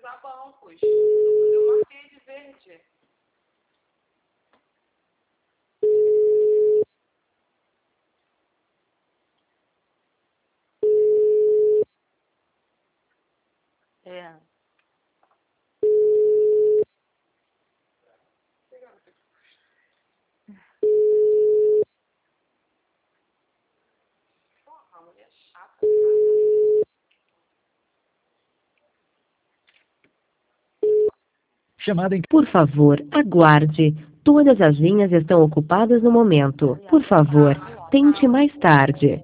usar bancos. Eu marquei de verde. É. Porra, mulher chata, cara. Chamada em... Por favor, aguarde. Todas as linhas estão ocupadas no momento. Por favor, tente mais tarde.